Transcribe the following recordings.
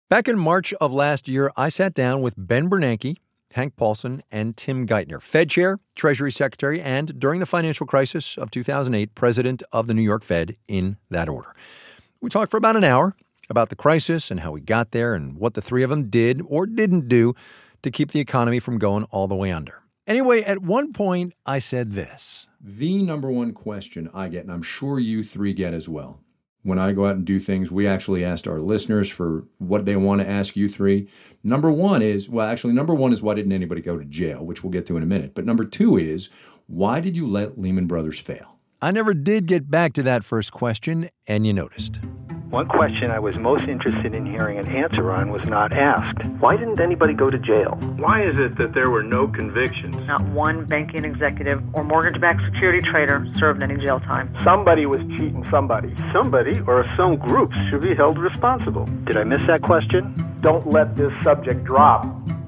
Back in March of last year, I sat down with Ben Bernanke, Hank Paulson, and Tim Geithner, Fed Chair, Treasury Secretary, and during the financial crisis of 2008, President of the New York Fed in that order. We talked for about an hour about the crisis and how we got there and what the three of them did or didn't do to keep the economy from going all the way under. Anyway, at one point, I said this. The number one question I get, and I'm sure you three get as well, when I go out and do things, we actually asked our listeners for what they want to ask you three. Number one is, why didn't anybody go to jail, which we'll get to in a minute. But number two is, why did you let Lehman Brothers fail? I never did get back to that first question, and you noticed. One question I was most interested in hearing an answer on was not asked. Why didn't anybody go to jail? Why is it that there were no convictions? Not one banking executive or mortgage-backed security trader served any jail time. Somebody was cheating somebody. Somebody or some groups should be held responsible. Did I miss that question? Don't let this subject drop.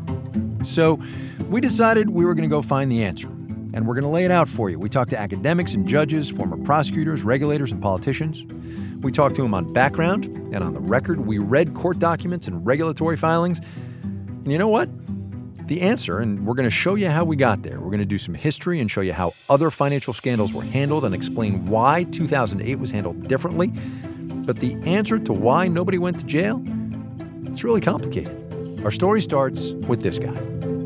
So we decided we were going to go find the answer, and we're going to lay it out for you. We talked to academics and judges, former prosecutors, regulators, and politicians. We talked to them on background and on the record. We read court documents and regulatory filings. And you know what? The answer, and we're going to show you how we got there. We're going to do some history and show you how other financial scandals were handled and explain why 2008 was handled differently. But the answer to why nobody went to jail, it's really complicated. Our story starts with this guy.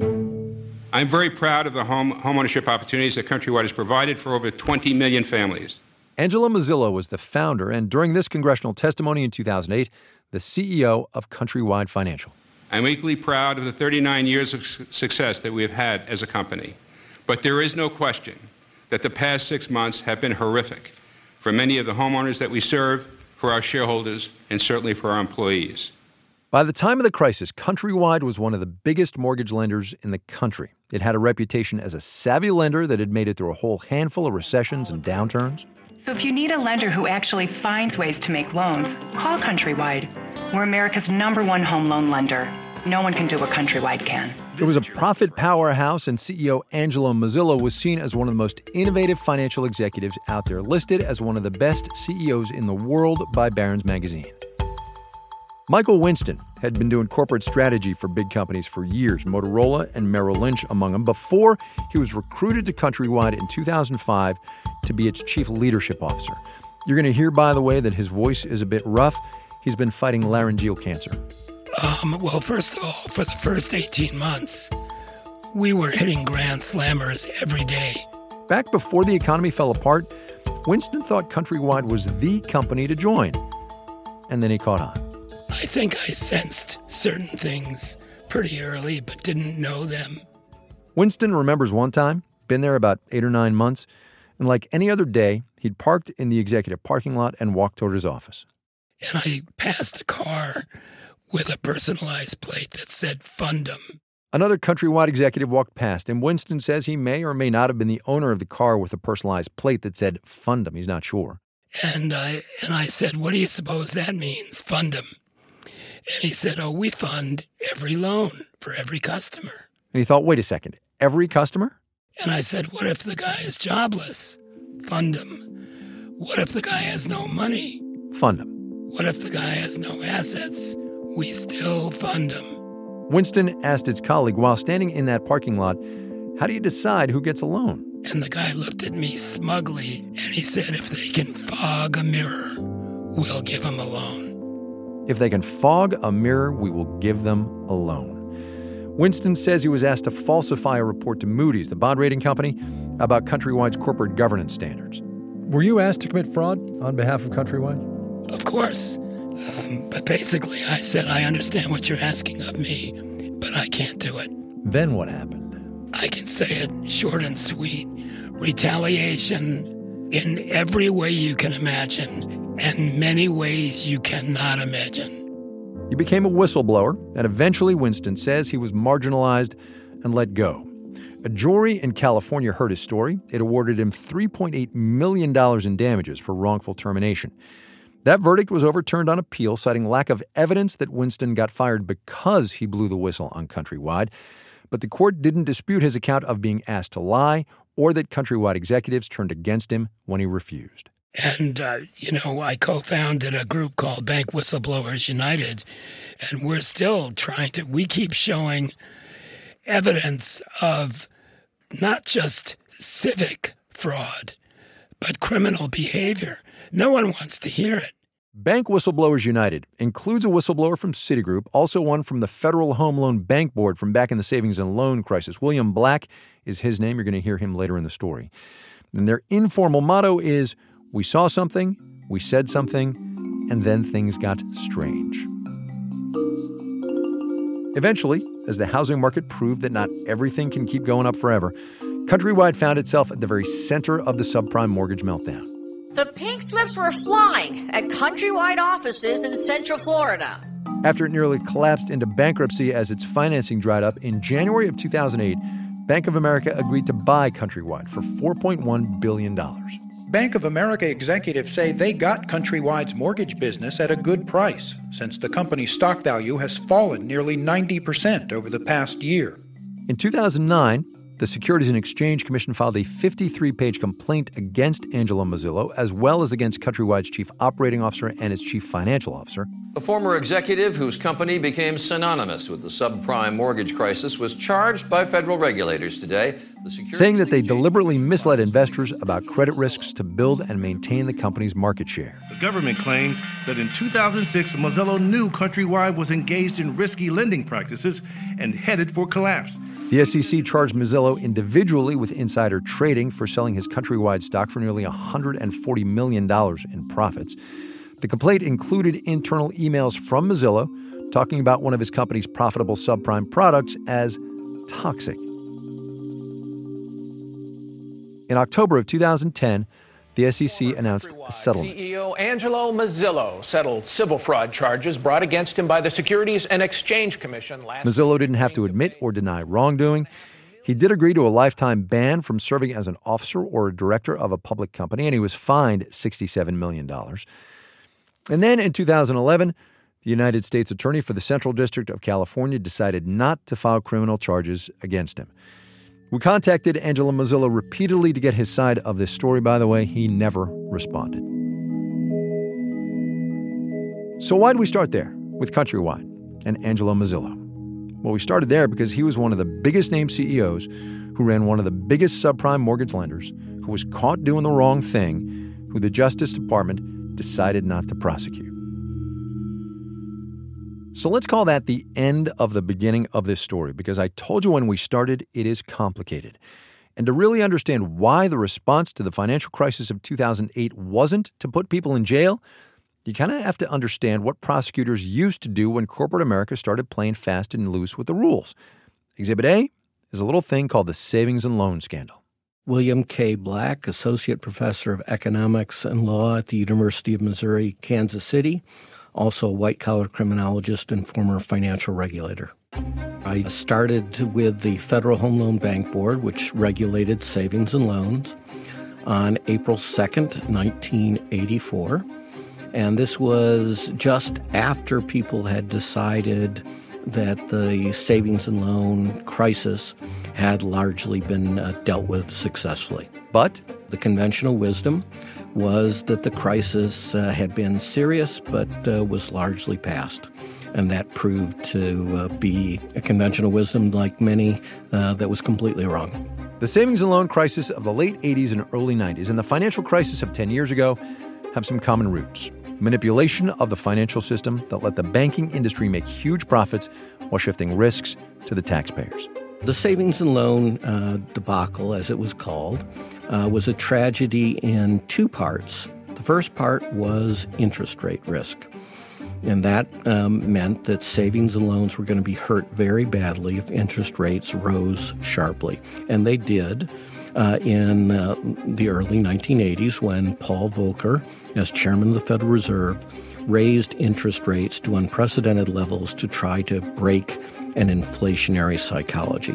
I'm very proud of the homeownership opportunities that Countrywide has provided for over 20 million families. Angela Mozilo was the founder and, during this congressional testimony in 2008, the CEO of Countrywide Financial. I'm equally proud of the 39 years of success that we have had as a company. But there is no question that the past 6 months have been horrific for many of the homeowners that we serve, for our shareholders, and certainly for our employees. By the time of the crisis, Countrywide was one of the biggest mortgage lenders in the country. It had a reputation as a savvy lender that had made it through a whole handful of recessions and downturns. So if you need a lender who actually finds ways to make loans, call Countrywide. We're America's #1 home loan lender. No one can do what Countrywide can. It was a profit powerhouse, and CEO Angela Mozilo was seen as one of the most innovative financial executives out there, listed as one of the best CEOs in the world by Barron's Magazine. Michael Winston had been doing corporate strategy for big companies for years, Motorola and Merrill Lynch among them, before he was recruited to Countrywide in 2005 to be its chief leadership officer. You're going to hear, by the way, that his voice is a bit rough. He's been fighting laryngeal cancer. Well, first of all, for the first 18 months, we were hitting grand slammers every day. Back before the economy fell apart, Winston thought Countrywide was the company to join. And then he caught on. I think I sensed certain things pretty early, but didn't know them. Winston remembers one time, been there about 8 or 9 months, and like any other day, he'd parked in the executive parking lot and walked toward his office. And I passed a car with a personalized plate that said Fundum. Another Countrywide executive walked past, and Winston says he may or may not have been the owner of the car with a personalized plate that said Fundum. He's not sure. And I said, what do you suppose that means, Fundum? And he said, we fund every loan for every customer. And he thought, wait a second, every customer? And I said, what if the guy is jobless? Fund him. What if the guy has no money? Fund him. What if the guy has no assets? We still fund him. Winston asked his colleague while standing in that parking lot, how do you decide who gets a loan? And the guy looked at me smugly, and he said, if they can fog a mirror, we'll give them a loan. If they can fog a mirror, we will give them a loan. Winston says he was asked to falsify a report to Moody's, the bond rating company, about Countrywide's corporate governance standards. Were you asked to commit fraud on behalf of Countrywide? Of course. But basically, I said, I understand what you're asking of me, but I can't do it. Then what happened? I can say it short and sweet. Retaliation in every way you can imagine, and many ways you cannot imagine. He became a whistleblower, and eventually Winston says he was marginalized and let go. A jury in California heard his story. It awarded him $3.8 million in damages for wrongful termination. That verdict was overturned on appeal, citing lack of evidence that Winston got fired because he blew the whistle on Countrywide. But the court didn't dispute his account of being asked to lie or that Countrywide executives turned against him when he refused. And, I co-founded a group called Bank Whistleblowers United, and we're still we keep showing evidence of not just civic fraud, but criminal behavior. No one wants to hear it. Bank Whistleblowers United includes a whistleblower from Citigroup, also one from the Federal Home Loan Bank Board from back in the savings and loan crisis. William Black is his name. You're going to hear him later in the story. And their informal motto is, we saw something, we said something, and then things got strange. Eventually, as the housing market proved that not everything can keep going up forever, Countrywide found itself at the very center of the subprime mortgage meltdown. The pink slips were flying at Countrywide offices in Central Florida. After it nearly collapsed into bankruptcy as its financing dried up, in January of 2008, Bank of America agreed to buy Countrywide for $4.1 billion. Bank of America executives say they got Countrywide's mortgage business at a good price, since the company's stock value has fallen nearly 90% over the past year. In 2009, the Securities and Exchange Commission filed a 53-page complaint against Angelo Mozillo, as well as against Countrywide's chief operating officer and its chief financial officer. A former executive whose company became synonymous with the subprime mortgage crisis was charged by federal regulators today, saying that they deliberately misled investors about credit risks to build and maintain the company's market share. The government claims that in 2006, Mozillo knew Countrywide was engaged in risky lending practices and headed for collapse. The SEC charged Mozillo individually with insider trading for selling his Countrywide stock for nearly $140 million in profits. The complaint included internal emails from Mozillo talking about one of his company's profitable subprime products as toxic. In October of 2010, the SEC announced a settlement. CEO Angelo Mozillo settled civil fraud charges brought against him by the Securities and Exchange Commission last week. Mozillo didn't have to admit or deny wrongdoing. He did agree to a lifetime ban from serving as an officer or a director of a public company, and he was fined $67 million. And then in 2011, the United States Attorney for the Central District of California decided not to file criminal charges against him. We contacted Angelo Mozillo repeatedly to get his side of this story. By the way, he never responded. So why did we start there with Countrywide and Angelo Mozillo? Well, we started there because he was one of the biggest name CEOs who ran one of the biggest subprime mortgage lenders, who was caught doing the wrong thing, who the Justice Department decided not to prosecute. So let's call that the end of the beginning of this story, because I told you when we started, it is complicated. And to really understand why the response to the financial crisis of 2008 wasn't to put people in jail, you kind of have to understand what prosecutors used to do when corporate America started playing fast and loose with the rules. Exhibit A is a little thing called the savings and loan scandal. William K. Black, Associate Professor of Economics and Law at the University of Missouri, Kansas City, also a white-collar criminologist and former financial regulator. I started with the Federal Home Loan Bank Board, which regulated savings and loans, on April 2nd, 1984. And this was just after people had decided that the savings and loan crisis had largely been dealt with successfully. But the conventional wisdom was that the crisis had been serious but was largely past. And that proved to be a conventional wisdom, like many, that was completely wrong. The savings and loan crisis of the late 80s and early 90s and the financial crisis of 10 years ago have some common roots. Manipulation of the financial system that let the banking industry make huge profits while shifting risks to the taxpayers. The savings and loan debacle, as it was called, was a tragedy in two parts. The first part was interest rate risk. And that meant that savings and loans were going to be hurt very badly if interest rates rose sharply. And they did in the early 1980s when Paul Volcker, as chairman of the Federal Reserve, raised interest rates to unprecedented levels to try to break an inflationary psychology.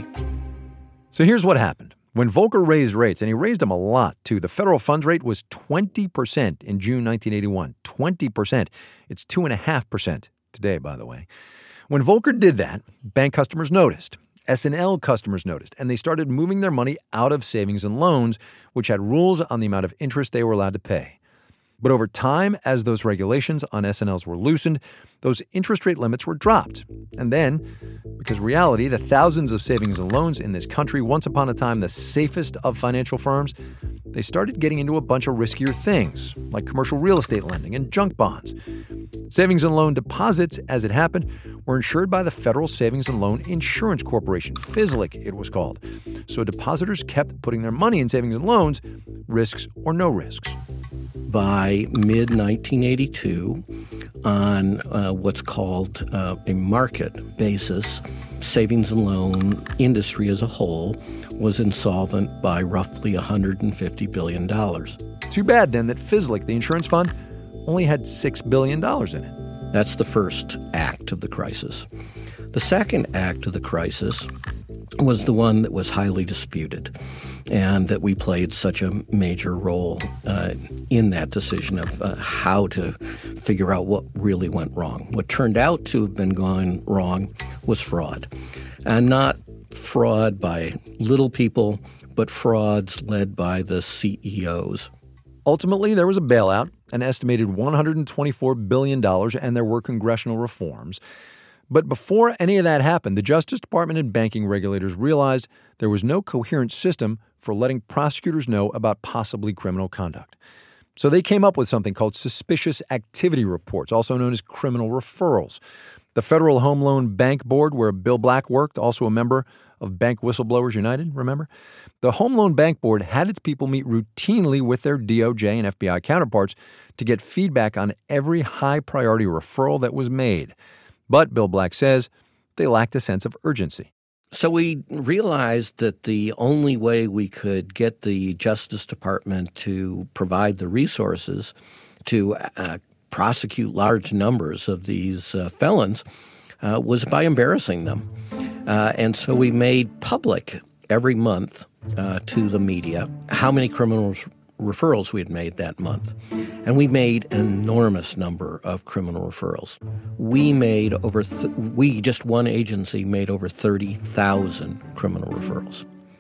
So here's what happened. When Volcker raised rates, and he raised them a lot too, the federal funds rate was 20% in June 1981. 20%. It's 2.5% today, by the way. When Volcker did that, bank customers noticed. S&L customers noticed, and they started moving their money out of savings and loans, which had rules on the amount of interest they were allowed to pay. But over time, as those regulations on SNLs were loosened, those interest rate limits were dropped. And then, because reality, the thousands of savings and loans in this country, once upon a time the safest of financial firms, they started getting into a bunch of riskier things, like commercial real estate lending and junk bonds. Savings and loan deposits, as it happened, were insured by the Federal Savings and Loan Insurance Corporation, FSLIC it was called. So depositors kept putting their money in savings and loans, risks or no risks. By mid-1982, on what's called a market basis, savings and loan industry as a whole was insolvent by roughly $150 billion. Too bad, then, that FSLIC, the insurance fund, only had $6 billion in it. That's the first act of the crisis. The second act of the crisis was the one that was highly disputed and that we played such a major role in that decision of how to figure out what really went wrong. What turned out to have been going wrong was fraud, and not fraud by little people, but frauds led by the CEOs. Ultimately, there was a bailout, an estimated $124 billion, and there were congressional reforms. But before any of that happened, the Justice Department and banking regulators realized there was no coherent system for letting prosecutors know about possibly criminal conduct. So they came up with something called suspicious activity reports, also known as criminal referrals. The Federal Home Loan Bank Board, where Bill Black worked, also a member of Bank Whistleblowers United, remember? The Home Loan Bank Board had its people meet routinely with their DOJ and FBI counterparts to get feedback on every high-priority referral that was made. But, Bill Black says, they lacked a sense of urgency. So we realized that the only way we could get the Justice Department to provide the resources to prosecute large numbers of these felons was by embarrassing them. And so we made public every month to the media how many criminal referrals we had made that month. And we made an enormous number of criminal referrals. We made just one agency made over 30,000 criminal referrals.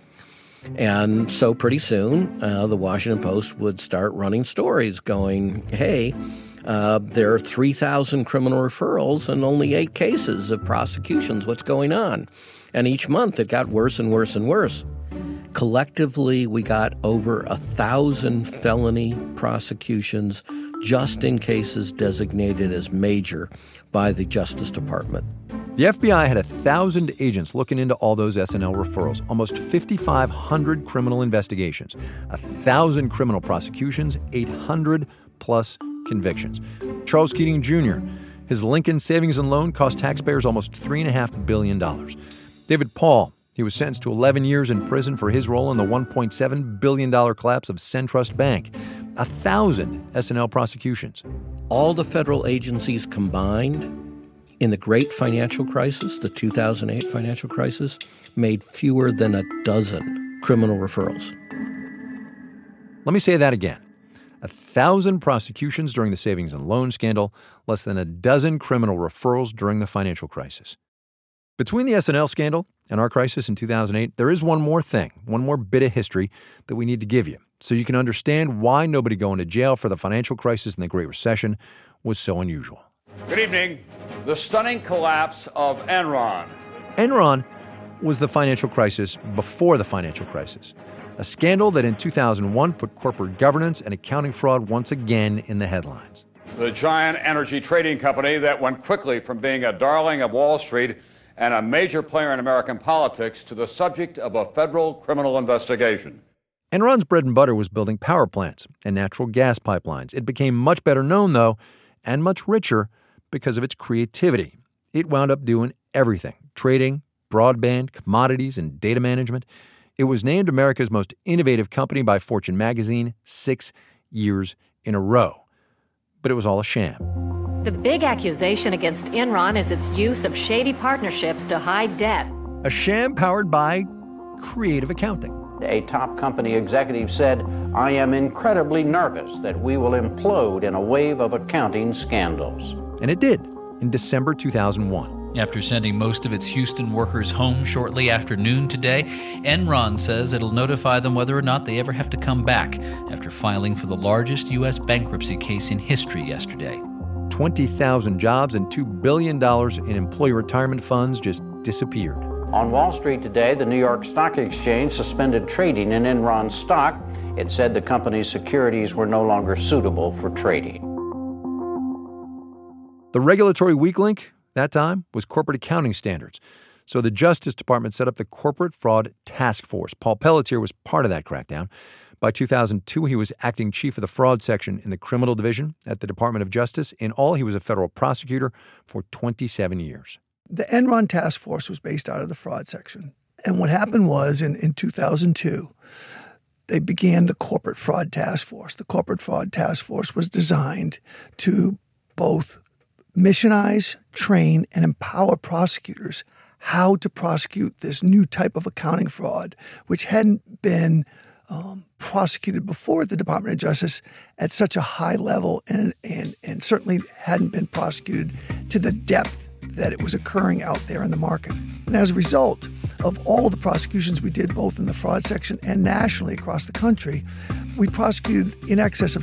And so pretty soon, the Washington Post would start running stories going, hey, there are 3,000 criminal referrals and only 8 cases of prosecutions. What's going on? And each month it got worse and worse and worse. Collectively, we got over 1,000 felony prosecutions just in cases designated as major by the Justice Department. The FBI had 1,000 agents looking into all those SNL referrals, almost 5,500 criminal investigations, 1,000 criminal prosecutions, 800-plus convictions. Charles Keating Jr., his Lincoln Savings and Loan cost taxpayers almost $3.5 billion. David Paul, he was sentenced to 11 years in prison for his role in the $1.7 billion collapse of SunTrust Bank. 1,000 SNL prosecutions. All the federal agencies combined in the great financial crisis, the 2008 financial crisis, made fewer than a dozen criminal referrals. Let me say that again. 1,000 prosecutions during the savings and loan scandal, less than a dozen criminal referrals during the financial crisis. Between the SNL scandal and our crisis in 2008, there is one more thing, one more bit of history that we need to give you so you can understand why nobody going to jail for the financial crisis and the Great Recession was so unusual. Good evening. The stunning collapse of Enron. Enron was the financial crisis before the financial crisis, a scandal that in 2001 put corporate governance and accounting fraud once again in the headlines. The giant energy trading company that went quickly from being a darling of Wall Street and a major player in American politics to the subject of a federal criminal investigation. Enron's bread and butter was building power plants and natural gas pipelines. It became much better known, though, and much richer because of its creativity. It wound up doing everything: trading, broadband, commodities, and data management. It was named America's most innovative company by Fortune magazine 6 years in a row. But it was all a sham. The big accusation against Enron is its use of shady partnerships to hide debt. A sham powered by creative accounting. A top company executive said, "I am incredibly nervous that we will implode in a wave of accounting scandals." And it did in December 2001. After sending most of its Houston workers home shortly after noon today, Enron says it'll notify them whether or not they ever have to come back after filing for the largest U.S. bankruptcy case in history yesterday. 20,000 jobs and $2 billion in employee retirement funds just disappeared. On Wall Street today, the New York Stock Exchange suspended trading in Enron stock. It said the company's securities were no longer suitable for trading. The regulatory weak link that time was corporate accounting standards. So the Justice Department set up the Corporate Fraud Task Force. Paul Pelletier was part of that crackdown. By 2002, he was acting chief of the fraud section in the criminal division at the Department of Justice. In all, he was a federal prosecutor for 27 years. The Enron task force was based out of the fraud section. And what happened was in 2002, they began the Corporate Fraud Task Force. The Corporate Fraud Task Force was designed to both missionize, train, and empower prosecutors how to prosecute this new type of accounting fraud, which hadn't been prosecuted before at the Department of Justice at such a high level and certainly hadn't been prosecuted to the depth that it was occurring out there in the market. And as a result of all the prosecutions we did both in the fraud section and nationally across the country, we prosecuted in excess of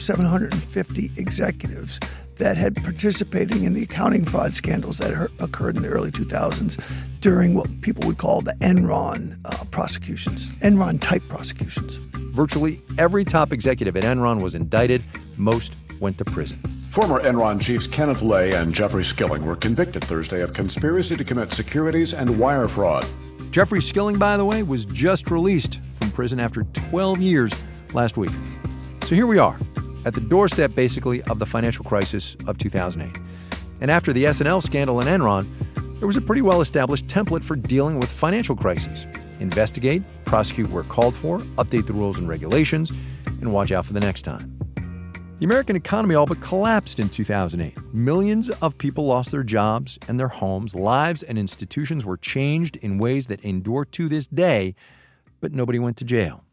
750 executives that had participated in the accounting fraud scandals that occurred in the early 2000s during what people would call the Enron prosecutions, Enron-type prosecutions. Virtually every top executive at Enron was indicted. Most went to prison. Former Enron chiefs Kenneth Lay and Jeffrey Skilling were convicted Thursday of conspiracy to commit securities and wire fraud. Jeffrey Skilling, by the way, was just released from prison after 12 years last week. So here we are, at the doorstep, basically, of the financial crisis of 2008. And after the S&L scandal in Enron, there was a pretty well-established template for dealing with financial crises. Investigate, prosecute where called for, update the rules and regulations, and watch out for the next time. The American economy all but collapsed in 2008. Millions of people lost their jobs and their homes. Lives and institutions were changed in ways that endure to this day, but nobody went to jail.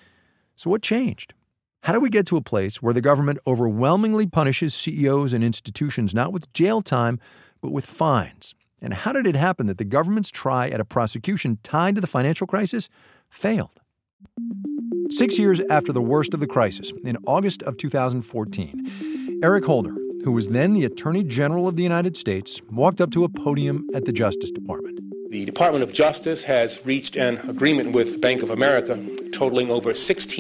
So what changed? How do we get to a place where the government overwhelmingly punishes CEOs and institutions not with jail time, but with fines? And how did it happen that the government's try at a prosecution tied to the financial crisis failed? 6 years after the worst of the crisis, in August of 2014, Eric Holder, who was then the Attorney General of the United States, walked up to a podium at the Justice Department. The Department of Justice has reached an agreement with Bank of America totaling over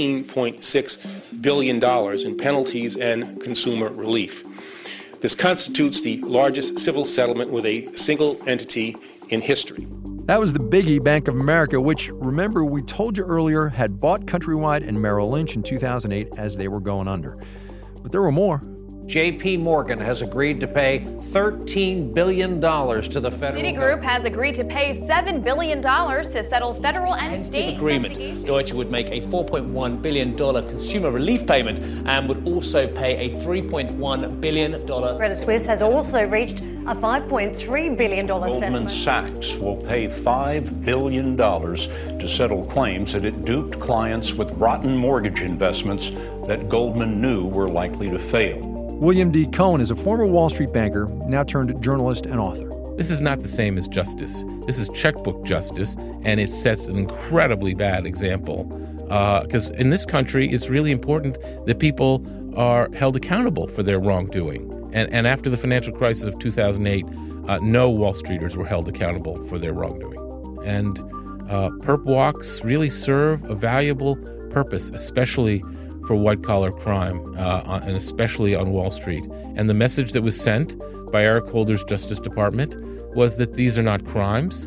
$16.6 billion in penalties and consumer relief. This constitutes the largest civil settlement with a single entity in history. That was the biggie, Bank of America, which, remember, we told you earlier, had bought Countrywide and Merrill Lynch in 2008 as they were going under. But there were more. J.P. Morgan has agreed to pay $13 billion to the federal Citigroup has agreed to pay $7 billion to settle federal and state agreement. Deutsche would make a $4.1 billion consumer relief payment and would also pay a $3.1 billion. Credit Suisse has also reached a $5.3 billion settlement. Goldman Sachs will pay $5 billion to settle claims that it duped clients with rotten mortgage investments that Goldman knew were likely to fail. William D. Cohen is a former Wall Street banker, now turned journalist and author. This is not the same as justice. This is checkbook justice, and it sets an incredibly bad example. Because in this country, it's really important that people are held accountable for their wrongdoing. And after the financial crisis of 2008, no Wall Streeters were held accountable for their wrongdoing. And perp walks really serve a valuable purpose, especially for white-collar crime, and especially on Wall Street. And the message that was sent by Eric Holder's Justice Department was that these are not crimes,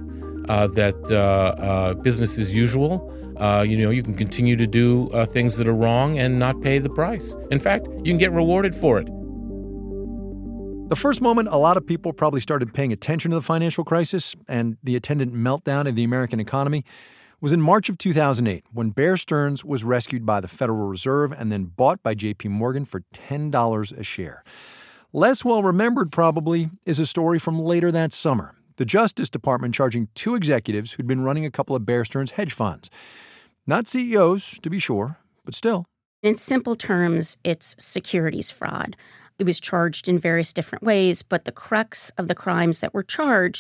that business as usual. You can continue to do things that are wrong and not pay the price. In fact, you can get rewarded for it. The first moment a lot of people probably started paying attention to the financial crisis and the attendant meltdown of the American economy was in March of 2008, when Bear Stearns was rescued by the Federal Reserve and then bought by J.P. Morgan for $10 a share. Less well-remembered, probably, is a story from later that summer. The Justice Department charging two executives who'd been running a couple of Bear Stearns hedge funds. Not CEOs, to be sure, but still. In simple terms, it's securities fraud. It was charged in various different ways, but the crux of the crimes that were charged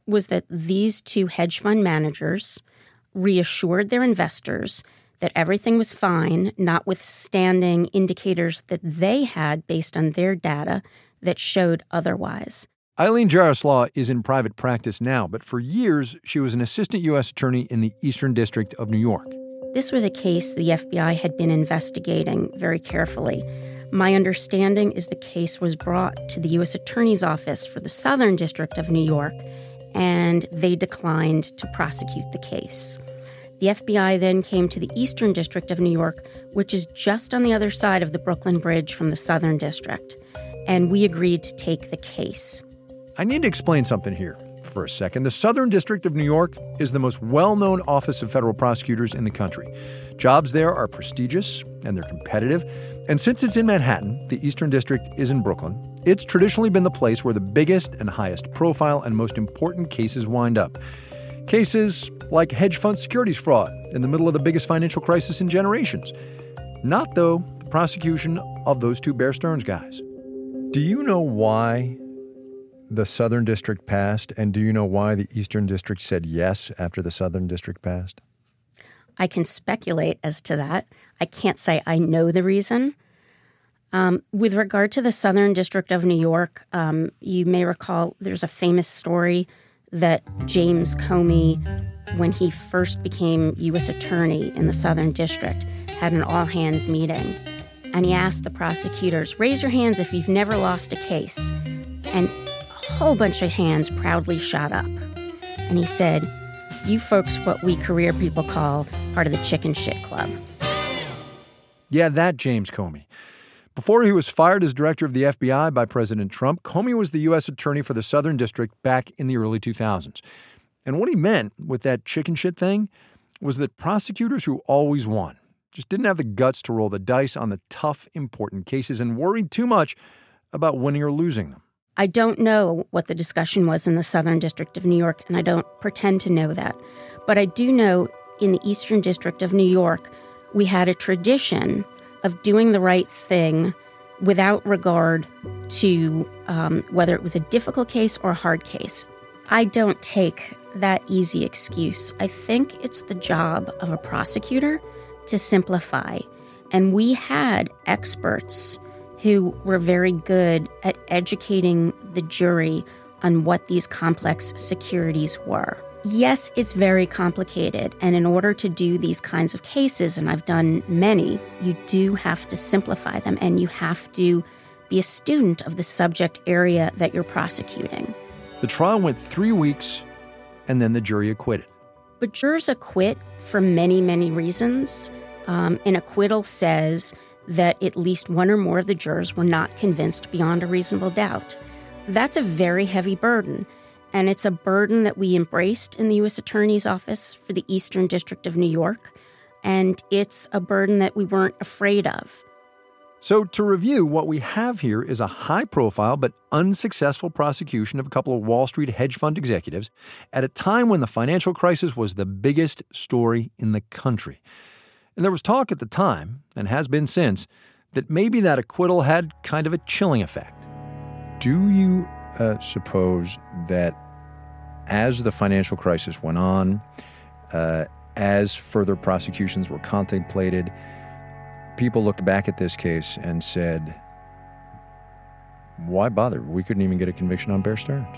was that these two hedge fund managers reassured their investors that everything was fine, notwithstanding indicators that they had based on their data that showed otherwise. Eileen Jarislaw is in private practice now, but for years she was an assistant U.S. attorney in the Eastern District of New York. This was a case the FBI had been investigating very carefully. My understanding is the case was brought to the U.S. Attorney's Office for the Southern District of New York, and they declined to prosecute the case. The FBI then came to the Eastern District of New York, which is just on the other side of the Brooklyn Bridge from the Southern District, and we agreed to take the case. I need to explain something here for a second. The Southern District of New York is the most well-known office of federal prosecutors in the country. Jobs there are prestigious and they're competitive. And since it's in Manhattan, the Eastern District is in Brooklyn, it's traditionally been the place where the biggest and highest profile and most important cases wind up. Cases like hedge fund securities fraud in the middle of the biggest financial crisis in generations. Not, though, the prosecution of those two Bear Stearns guys. Do you know why the Southern District passed, and do you know why the Eastern District said yes after the Southern District passed? I can speculate as to that. I can't say I know the reason. With regard to the Southern District of New York, you may recall there's a famous story that James Comey, when he first became U.S. Attorney in the Southern District, had an all-hands meeting. And he asked the prosecutors, raise your hands if you've never lost a case. And a whole bunch of hands proudly shot up. And he said, you folks, what we career people call part of the chicken shit club. Yeah, that James Comey. Before he was fired as director of the FBI by President Trump, Comey was the U.S. attorney for the Southern District back in the early 2000s. And what he meant with that chicken shit thing was that prosecutors who always won just didn't have the guts to roll the dice on the tough, important cases and worried too much about winning or losing them. I don't know what the discussion was in the Southern District of New York, and I don't pretend to know that. But I do know in the Eastern District of New York, we had a tradition of doing the right thing without regard to whether it was a difficult case or a hard case. I don't take that easy excuse. I think it's the job of a prosecutor to simplify. And we had experts who were very good at educating the jury on what these complex securities were. Yes, it's very complicated, and in order to do these kinds of cases, and I've done many, you do have to simplify them, and you have to be a student of the subject area that you're prosecuting. The trial went 3 weeks, and then the jury acquitted. But jurors acquit for many, many reasons. An acquittal says that at least one or more of the jurors were not convinced beyond a reasonable doubt. That's a very heavy burden. And it's a burden that we embraced in the U.S. Attorney's Office for the Eastern District of New York. And it's a burden that we weren't afraid of. So to review, what we have here is a high-profile but unsuccessful prosecution of a couple of Wall Street hedge fund executives at a time when the financial crisis was the biggest story in the country. And there was talk at the time, and has been since, that maybe that acquittal had kind of a chilling effect. Do you suppose that as the financial crisis went on, as further prosecutions were contemplated, people looked back at this case and said, why bother? We couldn't even get a conviction on Bear Stearns.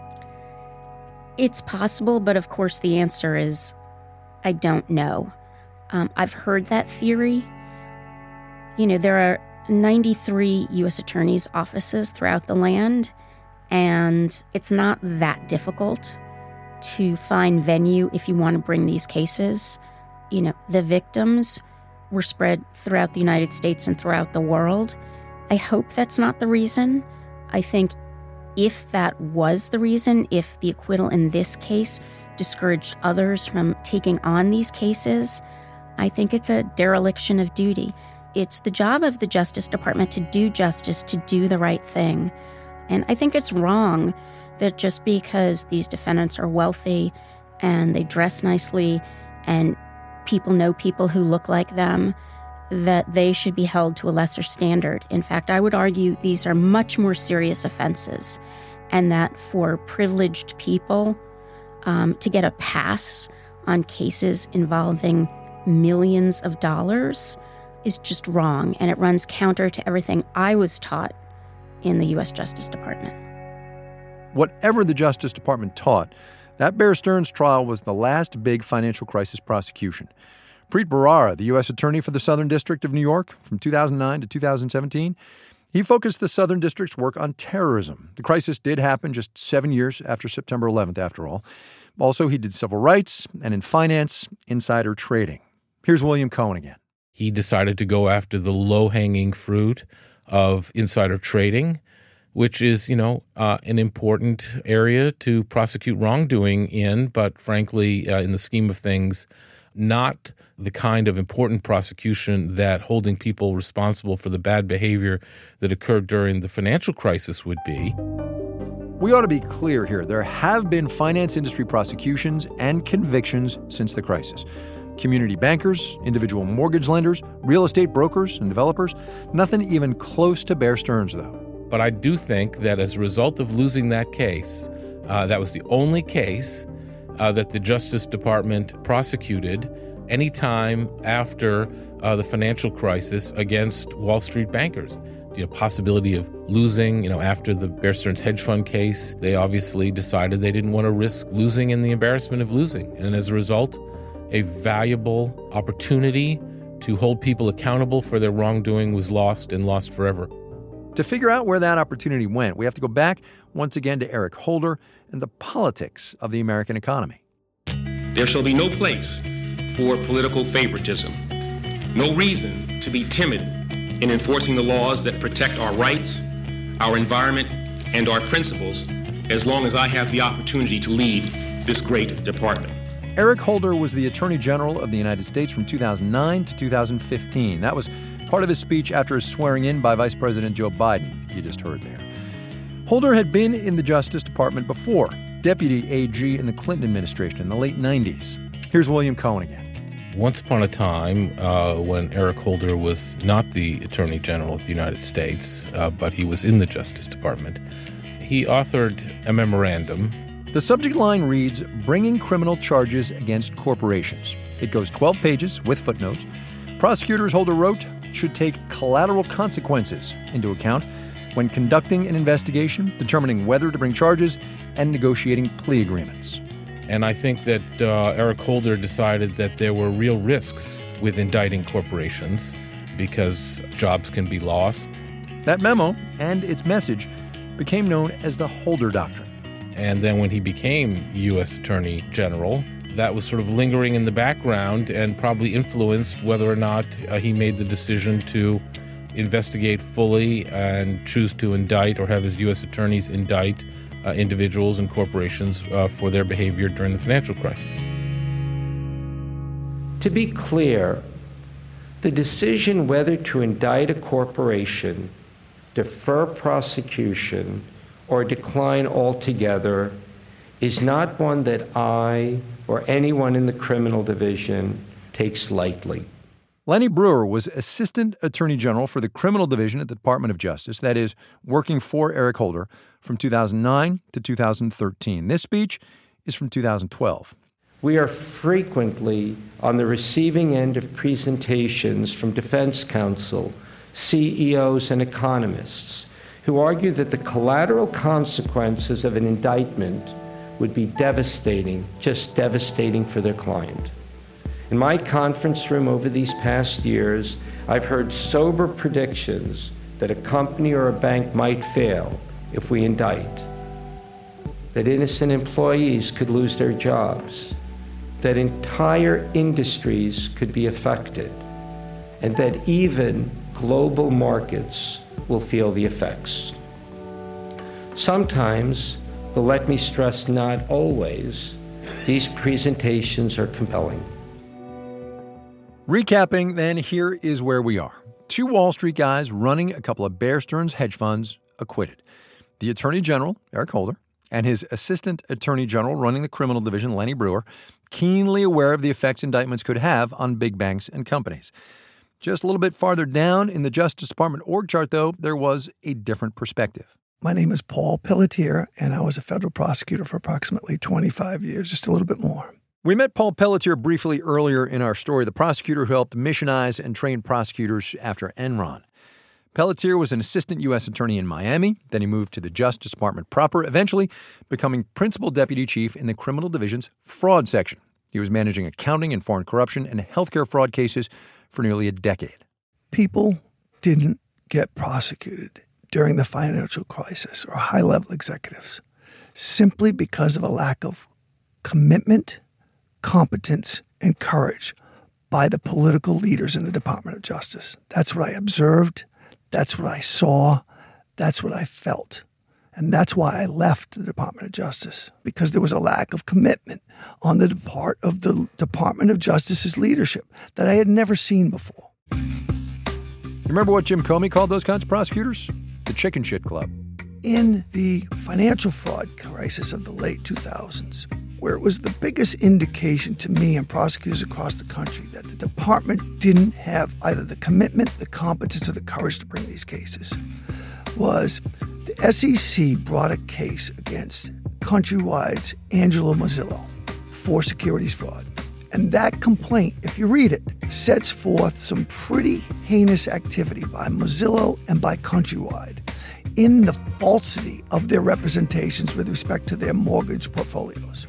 It's possible, but of course the answer is, I don't know. I've heard that theory. You know, there are 93 U.S. attorneys' offices throughout the land, and it's not that difficult to find venue if you want to bring these cases. You know, the victims were spread throughout the United States and throughout the world. I hope that's not the reason. I think if that was the reason, if the acquittal in this case discouraged others from taking on these cases, I think it's a dereliction of duty. It's the job of the Justice Department to do justice, to do the right thing. And I think it's wrong that just because these defendants are wealthy and they dress nicely and people know people who look like them, that they should be held to a lesser standard. In fact, I would argue these are much more serious offenses, and that for privileged people to get a pass on cases involving millions of dollars is just wrong, and it runs counter to everything I was taught in the U.S. Justice Department. Whatever the Justice Department taught, that Bear Stearns trial was the last big financial crisis prosecution. Preet Bharara, the U.S. Attorney for the Southern District of New York from 2009 to 2017, he focused the Southern District's work on terrorism. The crisis did happen just 7 years after September 11th, after all. Also, he did civil rights and in finance, insider trading. Here's William Cohen again. He decided to go after the low-hanging fruit of insider trading, which is, an important area to prosecute wrongdoing in, but frankly, in the scheme of things, not the kind of important prosecution that holding people responsible for the bad behavior that occurred during the financial crisis would be. We ought to be clear here. There have been finance industry prosecutions and convictions since the crisis. Community bankers, individual mortgage lenders, real estate brokers and developers. Nothing even close to Bear Stearns, though. But I do think that as a result of losing that case, that was the only case that the Justice Department prosecuted any time after the financial crisis against Wall Street bankers. The possibility of losing, after the Bear Stearns hedge fund case, they obviously decided they didn't want to risk losing in the embarrassment of losing. And as a result, a valuable opportunity to hold people accountable for their wrongdoing was lost and lost forever. To figure out where that opportunity went, we have to go back once again to Eric Holder and the politics of the American economy. There shall be no place for political favoritism, no reason to be timid in enforcing the laws that protect our rights, our environment, and our principles, as long as I have the opportunity to lead this great department. Eric Holder was the Attorney General of the United States from 2009 to 2015. That was part of his speech after his swearing in by Vice President Joe Biden, you just heard there. Holder had been in the Justice Department before, Deputy AG in the Clinton administration in the late 90s. Here's William Cohen again. Once upon a time, when Eric Holder was not the Attorney General of the United States, but he was in the Justice Department, he authored a memorandum. The subject line reads, Bringing Criminal Charges Against Corporations. It goes 12 pages with footnotes. Prosecutors, Holder wrote, should take collateral consequences into account when conducting an investigation, determining whether to bring charges, and negotiating plea agreements. And I think that Eric Holder decided that there were real risks with indicting corporations because jobs can be lost. That memo and its message became known as the Holder Doctrine. And then when he became U.S. Attorney General, that was sort of lingering in the background and probably influenced whether or not he made the decision to investigate fully and choose to indict or have his U.S. attorneys indict individuals and corporations for their behavior during the financial crisis. To be clear, the decision whether to indict a corporation, defer prosecution, or decline altogether is not one that I or anyone in the criminal division takes lightly. Lenny Brewer was Assistant Attorney General for the Criminal Division at the Department of Justice, that is, working for Eric Holder from 2009 to 2013. This speech is from 2012. We are frequently on the receiving end of presentations from defense counsel, CEOs, and economists who argue that the collateral consequences of an indictment would be devastating, just devastating for their client. In my conference room over these past years, I've heard sober predictions that a company or a bank might fail if we indict, that innocent employees could lose their jobs, that entire industries could be affected, and that even global markets will feel the effects. Sometimes, though let me stress not always, these presentations are compelling. Recapping, then, here is where we are. Two Wall Street guys running a couple of Bear Stearns hedge funds acquitted. The Attorney General, Eric Holder, and his Assistant Attorney General running the Criminal Division, Lenny Brewer, keenly aware of the effects indictments could have on big banks and companies. Just a little bit farther down in the Justice Department org chart, though, there was a different perspective. My name is Paul Pelletier, and I was a federal prosecutor for approximately 25 years, just a little bit more. We met Paul Pelletier briefly earlier in our story, the prosecutor who helped missionize and train prosecutors after Enron. Pelletier was an assistant U.S. attorney in Miami. Then he moved to the Justice Department proper, eventually becoming principal deputy chief in the criminal division's fraud section. He was managing accounting and foreign corruption and healthcare fraud cases for nearly a decade. People didn't get prosecuted during the financial crisis, or high-level executives, simply because of a lack of commitment, competence, and courage by the political leaders in the Department of Justice. That's what I observed. That's what I saw. That's what I felt. And that's why I left the Department of Justice, because there was a lack of commitment on the part of the Department of Justice's leadership that I had never seen before. You remember what Jim Comey called those kinds of prosecutors? The chicken shit club. In the financial fraud crisis of the late 2000s, where it was the biggest indication to me and prosecutors across the country that the department didn't have either the commitment, the competence, or the courage to bring these cases, was the SEC brought a case against Countrywide's Angelo Mozillo for securities fraud. And that complaint, if you read it, sets forth some pretty heinous activity by Mozillo and by Countrywide in the falsity of their representations with respect to their mortgage portfolios.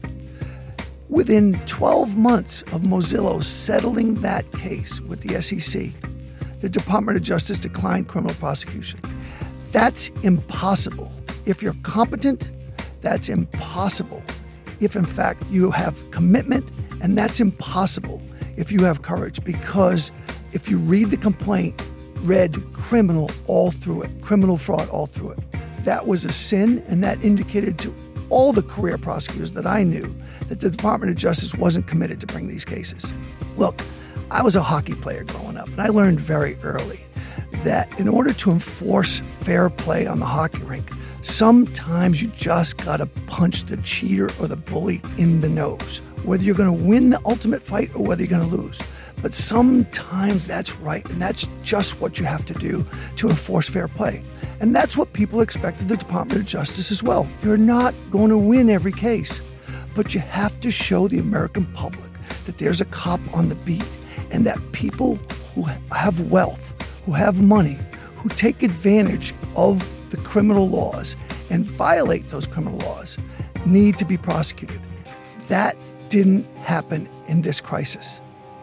Within 12 months of Mozillo settling that case with the SEC, the Department of Justice declined criminal prosecution. That's impossible. If you're competent, that's impossible. If, in fact, you have commitment, and that's impossible if you have courage, because if you read the complaint, read criminal all through it, criminal fraud all through it. That was a sin, and that indicated to all the career prosecutors that I knew that the Department of Justice wasn't committed to bring these cases. Look, I was a hockey player growing up, and I learned very early that in order to enforce fair play on the hockey rink, sometimes you just gotta punch the cheater or the bully in the nose, whether you're gonna win the ultimate fight or whether you're gonna lose. But sometimes that's right, and that's just what you have to do to enforce fair play. And that's what people expect of the Department of Justice as well. You're not going to win every case, but you have to show the American public that there's a cop on the beat, and that people who have wealth, who have money, who take advantage of the criminal laws and violate those criminal laws need to be prosecuted. That didn't happen in this crisis.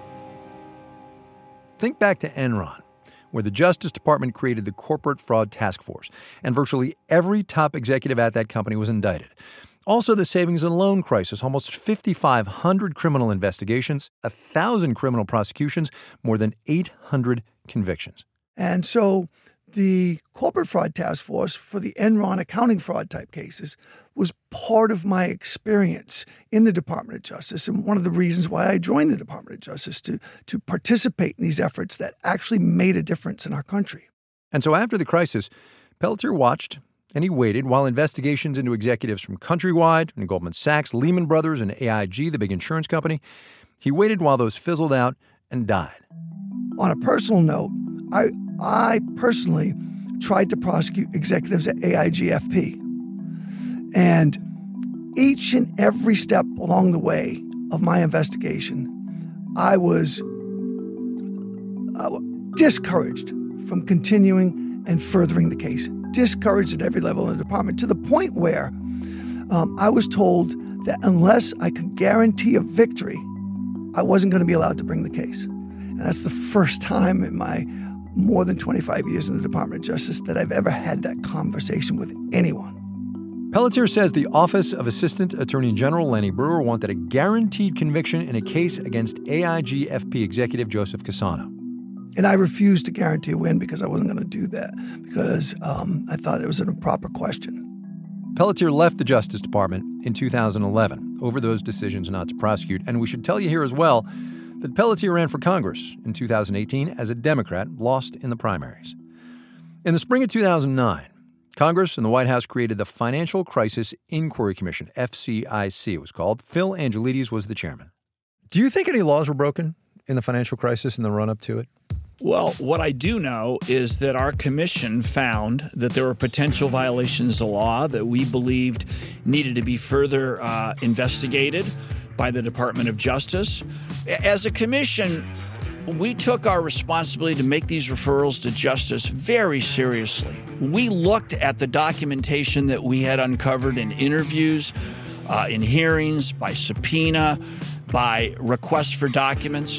Think back to Enron, where the Justice Department created the Corporate Fraud Task Force, and virtually every top executive at that company was indicted. Also, the savings and loan crisis, almost 5,500 criminal investigations, 1,000 criminal prosecutions, more than 800 convictions. And so the Corporate Fraud Task Force for the Enron accounting fraud type cases was part of my experience in the Department of Justice, and one of the reasons why I joined the Department of Justice to participate in these efforts that actually made a difference in our country. And so after the crisis, Pelletier watched and he waited while investigations into executives from Countrywide and Goldman Sachs, Lehman Brothers, and AIG, the big insurance company, he waited while those fizzled out and died. On a personal note, I personally tried to prosecute executives at AIG-FP. And each and every step along the way of my investigation, I was discouraged from continuing and furthering the case. Discouraged at every level in the department, to the point where I was told that unless I could guarantee a victory, I wasn't going to be allowed to bring the case. And that's the first time in my more than 25 years in the Department of Justice that I've ever had that conversation with anyone. Pelletier says the Office of Assistant Attorney General Lanny Breuer wanted a guaranteed conviction in a case against AIG-FP executive Joseph Cassano. And I refused to guarantee a win because I wasn't going to do that, because I thought it was an improper question. Pelletier left the Justice Department in 2011 over those decisions not to prosecute. And we should tell you here as well that Pelletier ran for Congress in 2018 as a Democrat, lost in the primaries. In the spring of 2009, Congress and the White House created the Financial Crisis Inquiry Commission, FCIC it was called. Phil Angelides was the chairman. Do you think any laws were broken in the financial crisis in the run-up to it? Well, what I do know is that our commission found that there were potential violations of law that we believed needed to be further investigated by the Department of Justice. As a commission, we took our responsibility to make these referrals to justice very seriously. We looked at the documentation that we had uncovered in interviews, in hearings, by subpoena, by requests for documents.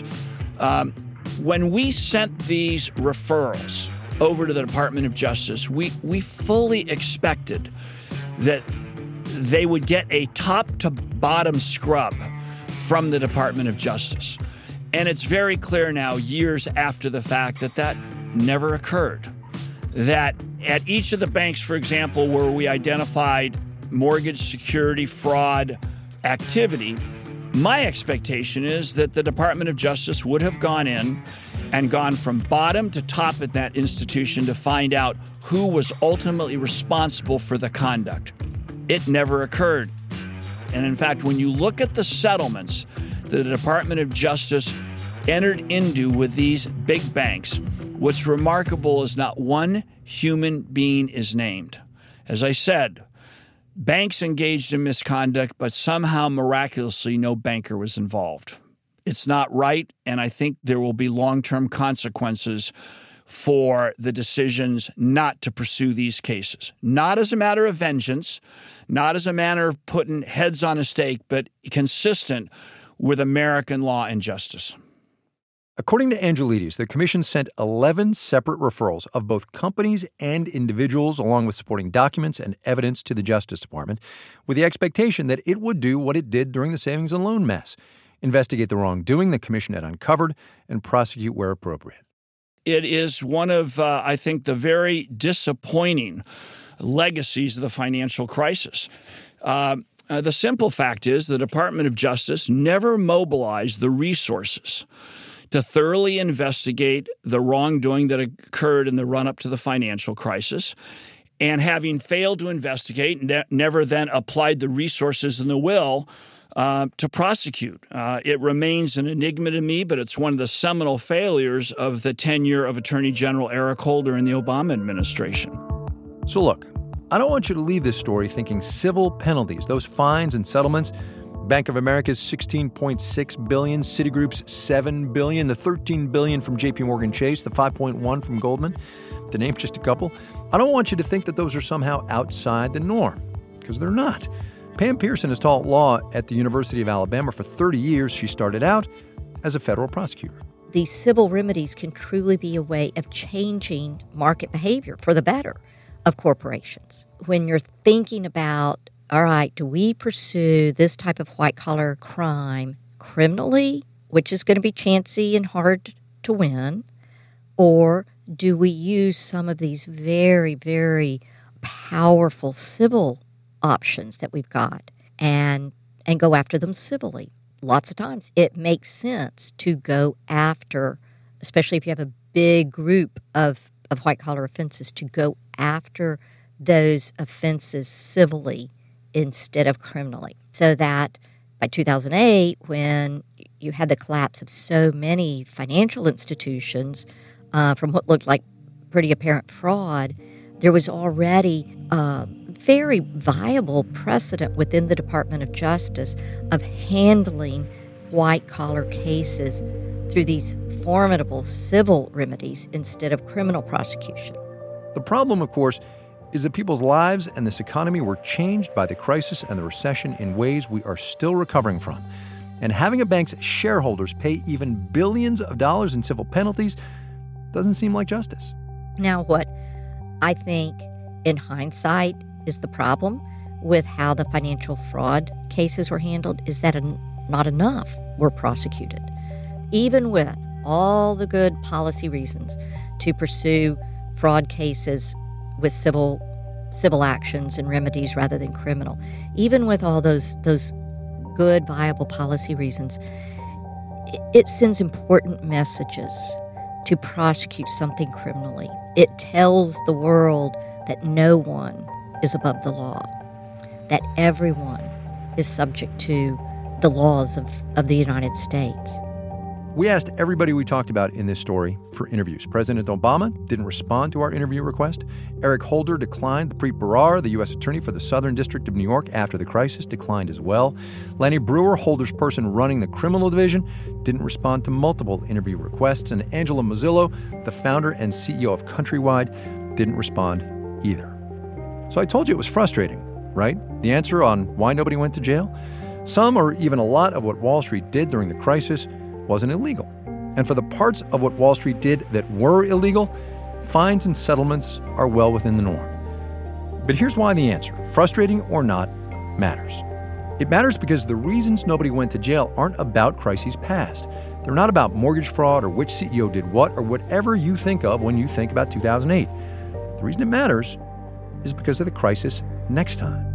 When we sent these referrals over to the Department of Justice, we fully expected that they would get a top-to-bottom scrub from the Department of Justice. And it's very clear now, years after the fact, that never occurred. That at each of the banks, for example, where we identified mortgage security fraud activity, my expectation is that the Department of Justice would have gone in and gone from bottom to top at that institution to find out who was ultimately responsible for the conduct. It never occurred. And in fact, when you look at the settlements that the Department of Justice entered into with these big banks, what's remarkable is not one human being is named. As I said, banks engaged in misconduct, but somehow, miraculously, no banker was involved. It's not right, and I think there will be long-term consequences for the decisions not to pursue these cases. Not as a matter of vengeance, not as a matter of putting heads on a stake, but consistent with American law and justice. According to Angelides, the commission sent 11 separate referrals of both companies and individuals, along with supporting documents and evidence to the Justice Department, with the expectation that it would do what it did during the savings and loan mess: investigate the wrongdoing the commission had uncovered and prosecute where appropriate. It is one of, I think, the very disappointing legacies of the financial crisis. The simple fact is the Department of Justice never mobilized the resources to thoroughly investigate the wrongdoing that occurred in the run-up to the financial crisis, and having failed to investigate, never then applied the resources and the will to prosecute. It remains an enigma to me, but it's one of the seminal failures of the tenure of Attorney General Eric Holder in the Obama administration. So look, I don't want you to leave this story thinking civil penalties, those fines and settlements, Bank of America's $16.6 billion, Citigroup's $7 billion, the $13 billion from J.P. Morgan Chase, the $5.1 from Goldman, to name just a couple. I don't want you to think that those are somehow outside the norm, because they're not. Pam Pearson has taught law at the University of Alabama for 30 years. She started out as a federal prosecutor. These civil remedies can truly be a way of changing market behavior for the better of corporations. When you're thinking about, all right, do we pursue this type of white-collar crime criminally, which is going to be chancy and hard to win, or do we use some of these very, very powerful civil options that we've got and go after them civilly? Lots of times it makes sense to go after, especially if you have a big group of white-collar offenses, to go after those offenses civilly instead of criminally. So that by 2008, when you had the collapse of so many financial institutions from what looked like pretty apparent fraud, there was already a very viable precedent within the Department of Justice of handling white-collar cases through these formidable civil remedies instead of criminal prosecution. The problem, of course, is that people's lives and this economy were changed by the crisis and the recession in ways we are still recovering from. And having a bank's shareholders pay even billions of dollars in civil penalties doesn't seem like justice. Now, what I think in hindsight is the problem with how the financial fraud cases were handled is that not enough were prosecuted. Even with all the good policy reasons to pursue fraud cases with civil actions and remedies rather than criminal. Even with all those good, viable policy reasons, it sends important messages to prosecute something criminally. It tells the world that no one is above the law, that everyone is subject to the laws of the United States. We asked everybody we talked about in this story for interviews. President Obama didn't respond to our interview request. Eric Holder declined. Preet Bharara, the U.S. Attorney for the Southern District of New York after the crisis, declined as well. Lenny Brewer, Holder's person running the criminal division, didn't respond to multiple interview requests. And Angela Mozillo, the founder and CEO of Countrywide, didn't respond either. So I told you it was frustrating, right? The answer on why nobody went to jail? Some or even a lot of what Wall Street did during the crisis wasn't illegal. And for the parts of what Wall Street did that were illegal, fines and settlements are well within the norm. But here's why the answer, frustrating or not, matters. It matters because the reasons nobody went to jail aren't about crises past. They're not about mortgage fraud or which CEO did what or whatever you think of when you think about 2008. The reason it matters is because of the crisis next time.